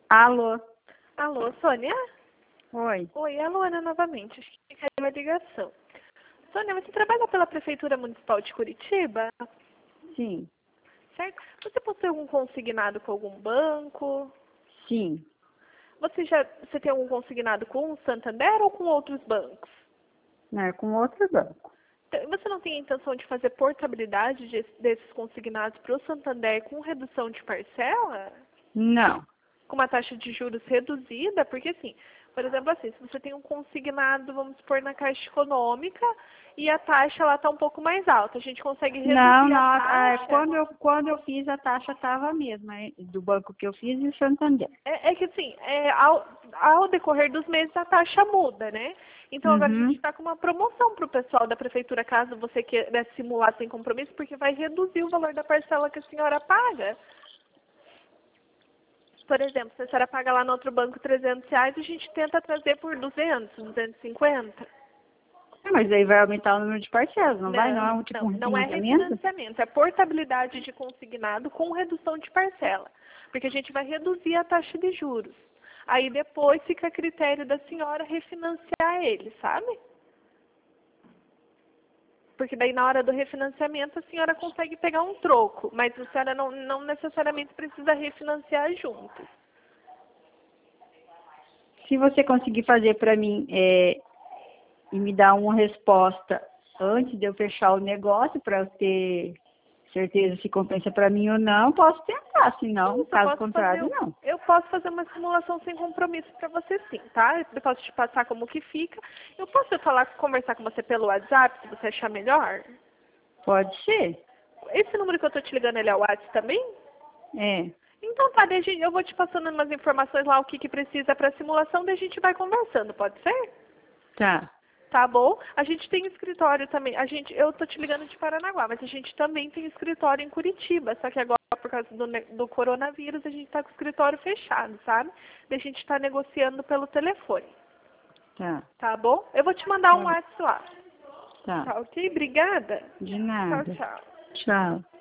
Alô? Alô, Sônia? Oi. Oi, é a Luana novamente. Acho que caiu a ligação. Sônia, você trabalha pela Prefeitura Municipal de Curitiba, Sim. certo? Você possui algum consignado com algum banco? Sim. Você tem algum consignado com o Santander ou com outros bancos? Não, é com outro banco. Você não tem a intenção de fazer portabilidade desses consignados para o Santander com redução de parcela? Não. Com uma taxa de juros reduzida? Porque assim, por exemplo assim, se você tem um consignado, vamos supor, na Caixa Econômica e a taxa lá está um pouco mais alta, a gente consegue Não, reduzir não. a taxa? Quando eu fiz, a taxa estava a mesma, hein, do banco que eu fiz e o Santander. É que assim, ao decorrer dos meses a taxa muda, né? Então agora a gente Uhum. está com uma promoção para o pessoal da prefeitura, caso você queira simular sem compromisso, porque vai reduzir o valor da parcela que a senhora paga. Por exemplo, se a senhora paga lá no outro banco R$ 300, a gente tenta trazer por 200, 250. Mas aí vai aumentar o número de parcelas, não vai? Não é tipo um Não é refinanciamento? refinanciamento, é portabilidade de consignado com redução de parcela. Porque a gente vai reduzir a taxa de juros. Aí depois fica a critério da senhora refinanciar ele, sabe? Porque daí na hora do refinanciamento a senhora consegue pegar um troco, mas a senhora não necessariamente precisa refinanciar juntos. Se você conseguir fazer para mim e me dar uma resposta antes de eu fechar o negócio, para eu ter certeza se compensa para mim ou não, posso tentar. Se não, caso contrário, não. Eu posso fazer uma simulação sem compromisso para você sim, tá? Eu posso te passar como que fica. Eu posso conversar com você pelo WhatsApp, se você achar melhor? Pode ser. Esse número que eu tô te ligando, ele é o WhatsApp também? É. Então tá, eu vou te passando umas informações lá, o que precisa para simulação, daí a gente vai conversando, pode ser? Tá. Tá bom? A gente tem escritório também. Eu tô te ligando de Paranaguá, mas a gente também tem escritório em Curitiba. Só que agora, por causa do coronavírus, a gente tá com o escritório fechado, sabe? Daí a gente tá negociando pelo telefone. Tá. Tá bom? Eu vou te mandar um Tá. WhatsApp lá. Tá. Tá ok? Obrigada. De Tchau, nada. tchau. Tchau.